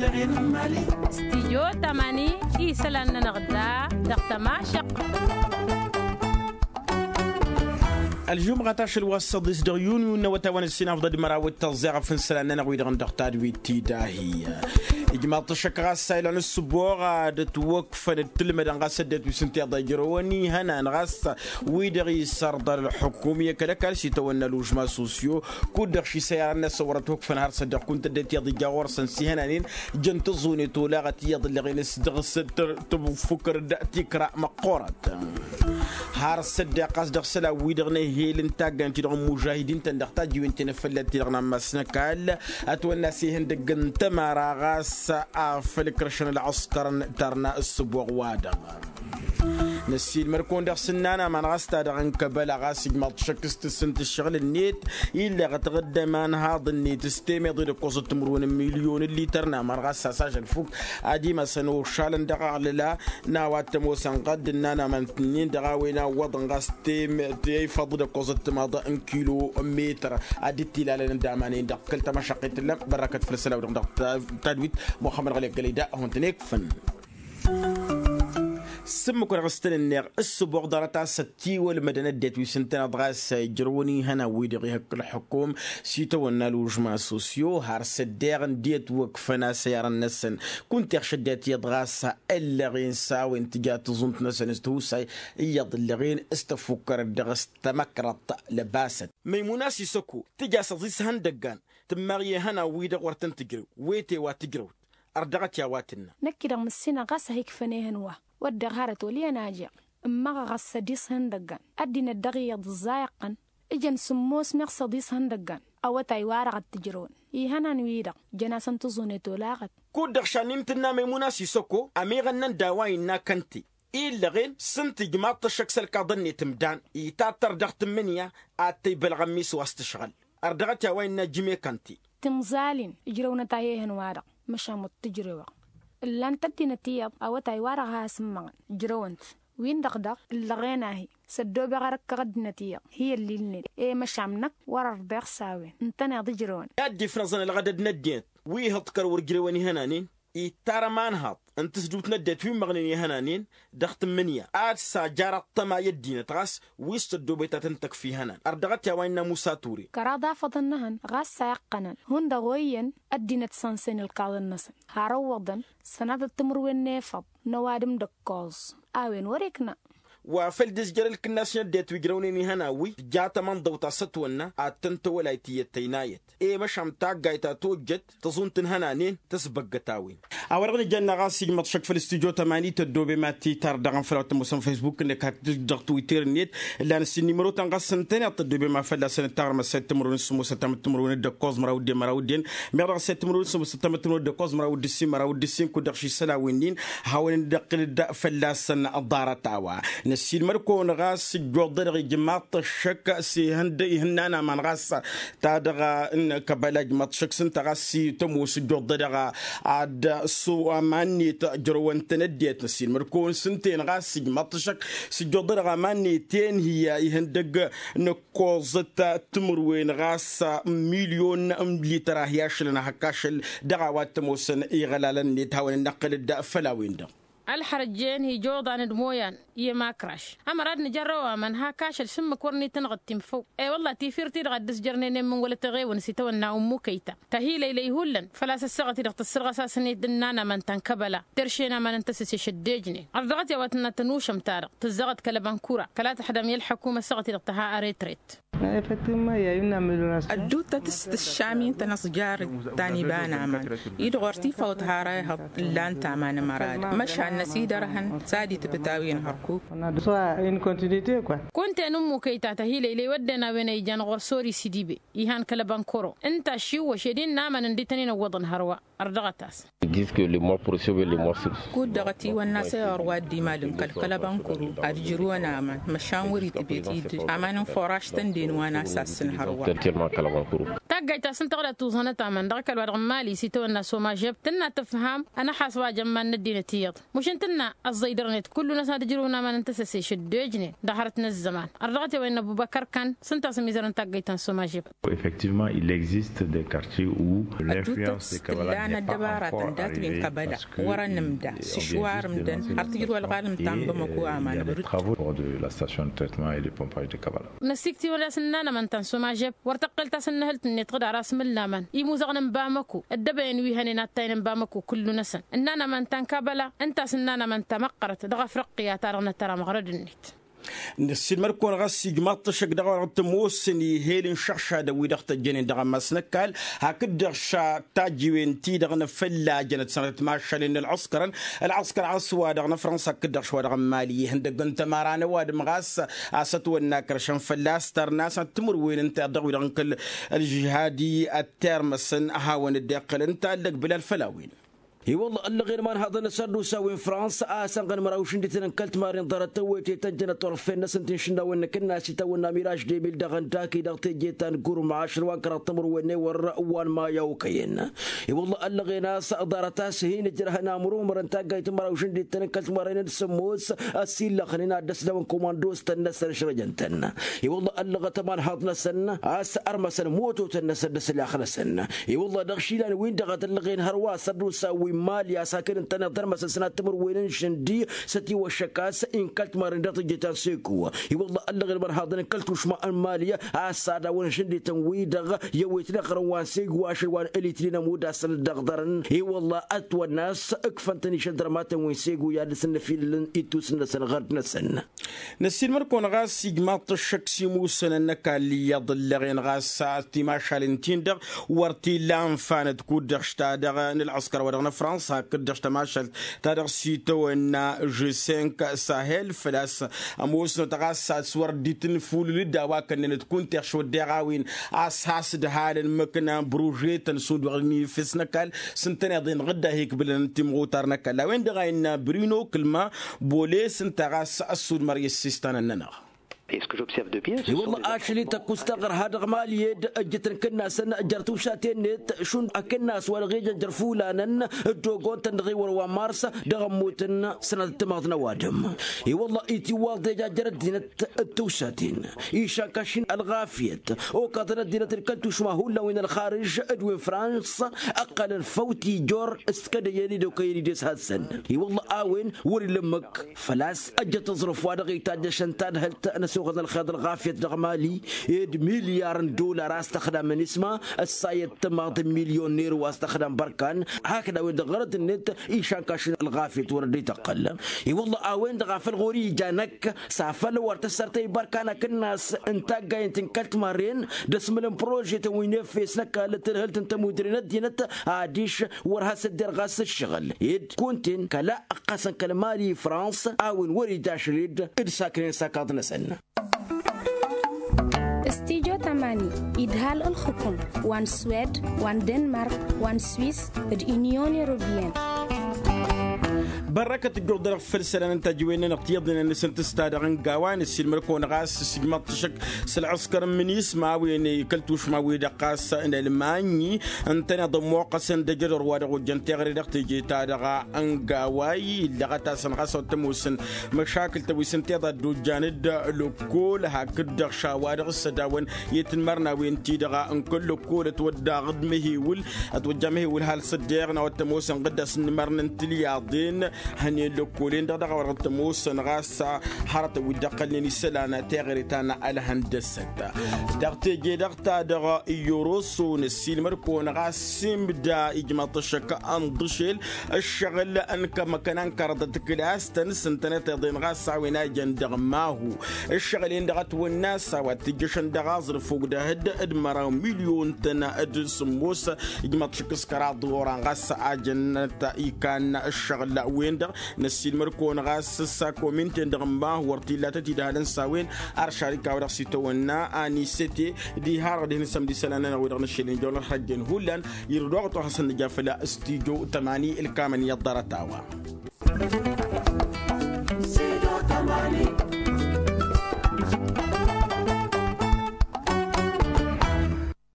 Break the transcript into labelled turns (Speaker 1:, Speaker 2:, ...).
Speaker 1: استيجو تماني إيسلان نغدا دقتما شق
Speaker 2: الجمعة تاشل والسادس دو يونيو وتوان السنة أفضل مراوي التوزيع في السنة نغويد غندقتاد ويتيداهي إجماع تشكر السائل عن السبوع دتوقف التلمة نغاس دت وسنتي ضيجروني هنا نغاس ويدري سردار الحكومية كذا كارسي تونا لوجما سوسيو كودر شي سيارة الناس صورت وقف نهار صدق كنت دت يضي جوار سنسي هنا نين جنت زوني تولاغت يض اللي غين سدغس تفكر دأتي كرا مقورة هار صدق قصدق سلا ويدرني هي لنتاج أنت رغم مجاهدين تندقتاج يوين فلت رغنا مسنكال أتونا سيهن دقن تمارا غاس في الكرشن العسكر ترنا السبوع وادا نسيل مركون داخ سنانا من غاستا داغن كبلا غاسي ما تشكست السنت الشغل النيت إلا غتغدى من هذا النيت استيمي ضد قوزة تمرون مليون اللي ترنا من غاسا ساجل فوق عادي ما سنو شالن دغا لا ناوات موسن قد نانا من تنين دغا وينا وضن غاستيم تي فضل قوزة تماضى 1 كيلو متر عادي تلال دامانين دقلت مشقيت لك بركة فلسلة ودغ تدويت محمد غليق قليدا هون تنيك فن سمك ورغستن النير السبوع دارتا ستي والمدنة ديت ويسنتنا دغاس جروني هنا ويدغي هك الحكوم سيتو ونالوج مع سوسيو هار سديرن ديت وقفنا سيارة النسن كنت يخشدات يدغاس اللغين ساوي انتجات زنت نسن استوساي يض اللغين استفكر الدغس تمكرت لباست ميموناسي سكو تجاس ضيس هندقان تماري هنا ويدغ ورتن تجرو ويتي واتجرو أردغت يا واتنا
Speaker 3: نكدا مسينا غاس هيك فنيهن ودغارت ولي ناجع اما غاس ديس هندغان ادينا الدغيه الزايقن اجن سموس مخ ديس هندغان او تاي وارغت تجرون يهنا نويدا جناسن تزونيتو لاغت
Speaker 2: كودر شانين تنا ميمونا سيسوكو اميغنن داواين نا كنتي إلا غين سنتي جماعة الشكسل كاظني تمدان يتاتر دغت منيا اتي بالغميس واستشغل اردغت يا وين نجمي كنتي
Speaker 3: تمزالين يجرونا تايهن وارغ مشا متجروا لان تدينا تياب او تاي وارغها سمغن جرونت وين دغدغ لغيناهي سدو بغرك قد نتياب هي اللي لني اي مشامنك ورر بيغ ساوين انتنا ضجرون
Speaker 2: يا ديفرنس انا الغدد نديت وي هتكر ورجروني هنانين ترى ما نهض انت سجوت ندت في مغني هنانين دخت منيا ارسا جارت تما يدينا تغاس ويستدو بيتا تنتك في هنان اردغت يا وين موساتوري
Speaker 3: كرادا فضنهن غاس ساقنن هون دغوين ادينت سانسين القاض النسن هاروضن سناد التمروين نيفض نوادم دكوز اوين وريكنا
Speaker 2: وفلدس جرل كناس ندت ويجروني هناوي جات من ضوطا ستونا اتنت ولايتي التينايت اي مشام تاغايتا توجت تظن تنهنانين تسبق تاوين اورغني جنا غاسي متشك في الاستوديو 8 تدوبي ماتي تردغن فلوت مسون فيسبوك انك تقدر تويتر نيت لان سي نيميرو تنغسنتني تدوبي ما فلا سنه تار ما ست مرون سمو ستم تمرون دكوز مراودي مراودين ميرا ست مرون سمو ستم تمرون دكوز مراودي سي مراودي سي كودخشي سلاوينين هاون دقل فلا سنه الدارتاوا نسيل مركون غاس جودر جماعة الشك سي هندي هنانا من غاس تادغا ان كبلاج ماتشك سنت غاسي تموس جودر عاد سو ماني تجرون تنديت نسيل مركون سنتين غاس ماتشك سي جودر ماني تين هي هندق نكوزتا تمروين غاس مليون لتر هياشلنا هكاشل دغوات تموسن ايغلالن نتاون نقل الدا فلاوين دا
Speaker 1: الحرجين هي جوضان دمويان يما كراش اما راد نجروا من هاكاش السم كورني تنغتم فوق اي والله تيفيرتي غدس جرنين من ولا تغي ونسيتونا امو كيتا تهيل الي هولن فلا سسغتي دغت السرغه ساسني دنانا من تنكبلا ترشينا من انتسس شدجني ارضغت يا واتنا تنوشم تارق تزغت كلبانكورا كلا تحدم الحكومه سغتي دغتها اريتريت
Speaker 4: الدوتة تست الشامين تنصجار تاني بانا عمان يدغرتي فوت هارايها لان تامان مراد مشى النسيد رهن سادي تبتاوين هركوك
Speaker 1: كنت نمو كيتا تهيلي لي ودنا بني جان غرسوري سيديبي يهان كلبانكورو انت شيو وشدين ناما نديتني نوضن هروا اردغتاس
Speaker 4: كود دغتي والناس يرواد دي مالن كلبانكورو ارجرونا مشان وري تبيتي امان فراش تندين وانا ساسن هروا
Speaker 1: تاقايتا سنتغلا توزنة تامن دغك الواد غمالي سيتو الناس وما جبتنا تفهم أنا حاسوا جمان ندينا تيض مش انتنا الزيدرنت كل ناس تجرونا ما ننتسسي شدوجني دهرتنا الزمان الرغت وين أبو بكر كان سنتا سميزرن تاقايتا سوما جب.
Speaker 5: Effectivement, il existe des quartiers où l'influence des Kabbalah n'est pas encore arrivée parce que les travaux de la station de traitement et de pompage de Kabbalah.
Speaker 1: نسيكتي ولا سنانا من تنسوما جب ورتقلت سنهلت نتغدى راس من لامن يموزغن بامكو الدبين ويهني ناتين بامكو كل نسن اننا من تنكبلا انت سنانا من تمقرت دغفرقيا ترى ترى مغرد النت
Speaker 2: نسيد مركون غسي جماط شق دغ تموسني هيلين شخشا دوي دغت الجنين دغ مسنكال هكدغ شا تاجوين تي دغ نفلا جنت سنه ماشلين العسكر عصوا دغ فرنسا كدغ شوا دغ مالي هندق انت مارانه واد مغاس اسات وناكر شن فلاستر ناس تمر وين انت دغ دغ الجهادي الترمسن هاون الدقل انت لك بلا الفلاوين
Speaker 6: اي والله اللي غير ما هذا نسد وساوي فرنسا سانغن مراوش ندي تنكلت مارين ضرت ويتي تنجن طرفين ناس نتنشنا وين كنا سيتونا ميراج دي بيل دغن تاكي دغت جيتان كور مع 10 وكر تمر وين وان ما يوكين اي والله اللي غير ناس ضرت سهين جرهنا مرو مرن تاغيت مراوش ندي تنكلت مارين سموس اسيل خلينا دس دون كوماندوس تنسر شرجنتن اي والله اللي غتمان حاضنا سنه اس ارمسن موتو تنسر دس الاخر سنه اي والله دغشيلان وين دغت اللي غير هروا سدو ساوي ماليا ساكن انت درمس سنه تمر وين شندي ستي وشكاس ان كلت مرندت جيتان سيكو اي والله اللي غير من هذا كلت وش ما الماليه اسادا وين شندي تنوي دغ يويت لقر واسيق واشوان اليترينا مودا سن دغدرن اي والله اتو الناس اكفنتني شدر ما تنوي سيغو يا سن في ايتو سن غردنا سن
Speaker 2: نسير مركون غاس سيجماط الشكسي موسن انك اللي يضل غين غاس تيما شالنتين دغ ورتي لانفانت كود شتا دغ العسكر ودغ فرنسا كدش تماشل تاريخ سيتو ان جو 5 ساحل فلاس اموس نتغاس صور ديتن فول لدوا كن تكون تخشو دراوين اساس دهال مكنا بروجيت نسود ورني فسنكال سنتنا دين غدا هيك بالنتيمو ترنك لا وين دغاين برونو كلمه بوليس نتغاس السود مريس سيستان الننا.
Speaker 7: Et ce que j'observe de bien, ce sont
Speaker 6: والله اشلي تكوستغر هذا غمالي جتن كنا سن جرتو شاتين شون اكناس والغيج جرفولانا دوغون تنغي وروا مارس دغموتن سنه تماضنا وادم اي والله ايتي والد جردين التوشاتين ايشاكاشين الغافيت او قدر دينه الكلتو شما هو وين الخارج ادوي فرنسا اقل فوتي جور اسكديني دوكيني ديس هاسن اي والله اوين وري لمك فلاس اجت ظروف وادغي تاج شنتان هل سوق الخيط الغافية دغمالي مليار دولار استخدم نسمة السايد تماضي مليونير واستخدم بركان هكذا وين غرض النت ايشان كاشن الغافية وردي تقل اي والله اوين دغافل غوري جانك سافل ورتسرتي بركان كناس انت جاي تنكلت مارين دسملن بروجيت وين فيسنك لترهلت انت مديرين دينت عاديش ورها سدير غاس الشغل يد كنتن كلا قسن كلمالي فرنسا اوين وري داشريد ادساكرين ساكاد نسن
Speaker 3: استيجو تماني إدهال الحكم وان سويد وان دنمارك وان سويس اليونيون يوروبيان
Speaker 2: بركة الجودة فرسنا أنت جوينا نقيضنا نسنت استادعن قوان السلمركون غاس سجمات شك سالعسكر من يسمع وين كلتوش ما ويدا قاس إن الماني أنت نضم وقص دجر وارغ الجنتغري دقت جيتا دغا أنقاواي لغتا سنغاس وتموسن مشاكل تويسن تيضا دو جاند لكل هكذا شوارغ السداون يتنمرنا وين تيدغا أن كل كل تودا غد مهيول أتوجه مهيول هالصديقنا وتموسن قدس نمرنا انتلياضين هني لكولين دغا ورت موسن غاسا حرت ودقلني سلانا تغريتانا على هندسه دغت جي دغت دغا يوروسو نسيل مركون غاسم بدا اجماط الشك اندشل الشغل انك مكان كردت كلاس تنسنتنا تضين غاسا وينا جندغ ماهو الشغلين دغت والناس وتجشن دغازر فوق ده ادمر مليون تنا ادسموس اجماط شك سكرا دوران غاسا اجنتا كان الشغل وين در نسيل مركون غاس ساكو من تندغمبا ورتيلا تدهالن ساوين ارشاريكا ورا سيتونا اني سيتي دي هار دي نسم سلانا ودغنا شيلين دولار حجن هولان يردوغتو حسن جافلا استيجو 8 الكامن يضرتاوا سيدو 8